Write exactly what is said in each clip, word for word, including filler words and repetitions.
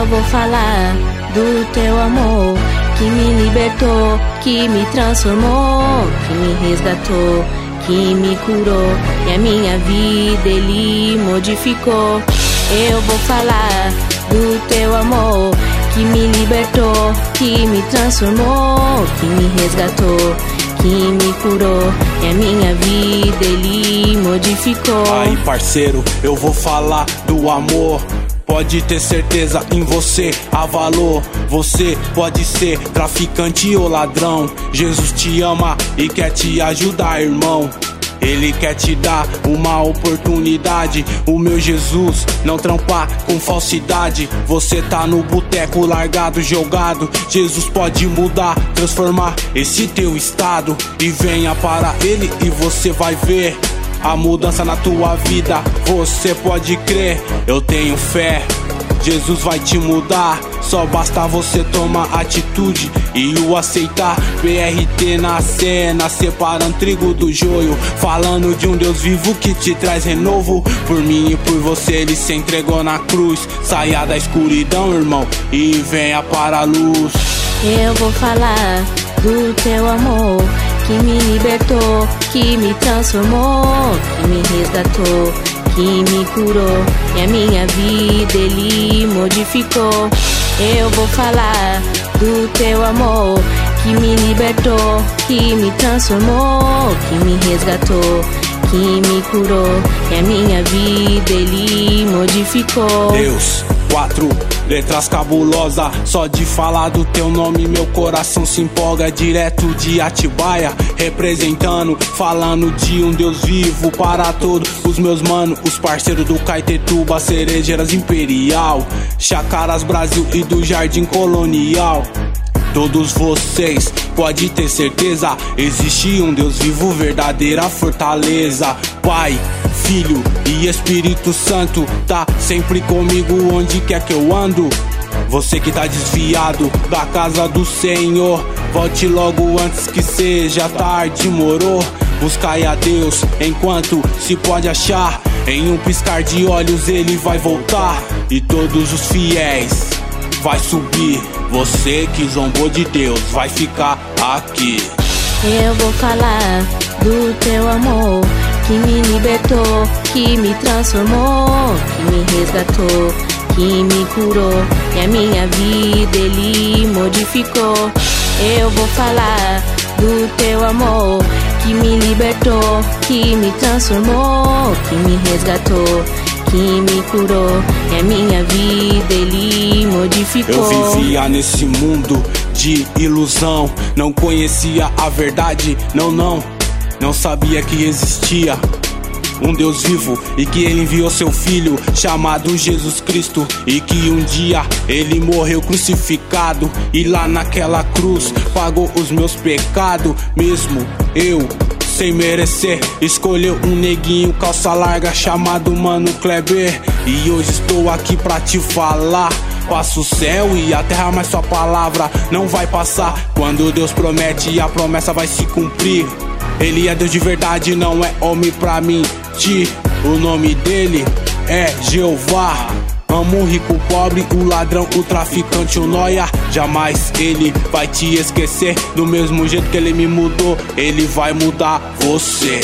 vou falar do teu amor, que me libertou, que me transformou, que me resgatou, que me curou, e a minha vida ele modificou. Eu vou falar do teu amor, que me libertou, que me transformou, que me resgatou, que me curou, e a minha vida ele modificou. Aí, parceiro, eu vou falar do amor. Pode ter certeza em você há valor. Você pode ser traficante ou ladrão, Jesus te ama e quer te ajudar, irmão. Ele quer te dar uma oportunidade. O meu Jesus não trampar com falsidade. Você tá no boteco largado, jogado. Jesus pode mudar, transformar esse teu estado. E venha para ele e você vai ver a mudança na tua vida. Você pode crer, eu tenho fé. Jesus vai te mudar, só basta você tomar atitude e o aceitar. P R T na cena, separando trigo do joio, falando de um Deus vivo que te traz renovo. Por mim e por você ele se entregou na cruz. Saia da escuridão, irmão, e venha para a luz. Eu vou falar do teu amor, que me libertou, que me transformou, que me resgatou, que me curou, e a minha vida ele modificou. Eu vou falar do teu amor, que me libertou, que me transformou, que me resgatou, que me curou, e a minha vida ele modificou. Deus, quatro letras cabulosa, só de falar do teu nome meu coração se empolga. Direto de Atibaia, representando, falando de um Deus vivo para todos os meus manos, os parceiros do Caetetuba, Cerejeiras Imperial, Chacaras Brasil e do Jardim Colonial. Todos vocês pode ter certeza, existe um Deus vivo, verdadeira fortaleza. Pai, Filho e Espírito Santo tá sempre comigo onde quer que eu ando. Você que tá desviado da casa do Senhor, volte logo antes que seja tarde, moro. Buscai a Deus enquanto se pode achar, em um piscar de olhos ele vai voltar. E todos os fiéis vai subir, você que zombou de Deus vai ficar aqui. Eu vou falar do teu amor, que me libertou, que me transformou, que me resgatou, que me curou, e a minha vida ele modificou. Eu vou falar do teu amor, que me libertou, que me transformou, que me resgatou, que me curou, e a minha vida ele modificou. Eu vivia nesse mundo de ilusão, não conhecia a verdade, não, não, não sabia que existia um Deus vivo e que ele enviou seu filho chamado Jesus Cristo, e que um dia ele morreu crucificado e lá naquela cruz pagou os meus pecados. Mesmo eu sem merecer, escolheu um neguinho calça larga chamado Mano Kleber, e hoje estou aqui pra te falar. Passa o céu e a terra, mas sua palavra não vai passar. Quando Deus promete, a promessa vai se cumprir. Ele é Deus de verdade, não é homem pra mentir. O nome dele é Jeová. Amo o rico, o pobre, o ladrão, o traficante, o nóia. Jamais ele vai te esquecer. Do mesmo jeito que ele me mudou, ele vai mudar você.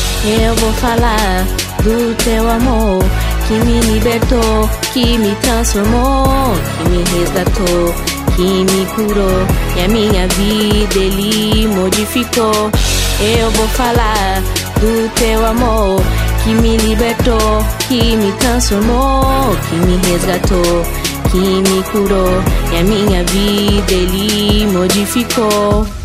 Eu vou falar do teu amor, que me libertou, que me transformou, que me resgatou, que me curou, e a minha vida ele modificou. Eu vou falar do teu amor, que me libertou, que me transformou, que me resgatou, que me curou, e a minha vida ele modificou.